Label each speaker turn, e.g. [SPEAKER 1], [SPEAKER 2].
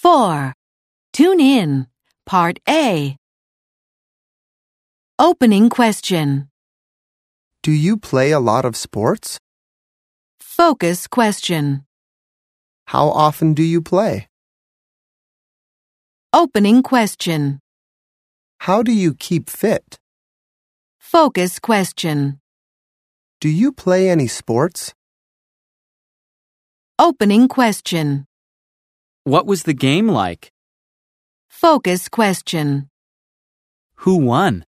[SPEAKER 1] 4. Tune in. Part A. Opening question.
[SPEAKER 2] Do you play a lot of sports?
[SPEAKER 1] Focus question.
[SPEAKER 2] How often do you play?
[SPEAKER 1] Opening question.
[SPEAKER 2] How do you keep fit?
[SPEAKER 1] Focus question.
[SPEAKER 2] Do you play any sports?
[SPEAKER 1] Opening question.
[SPEAKER 3] What was the game like?
[SPEAKER 1] Focus question.
[SPEAKER 3] Who won?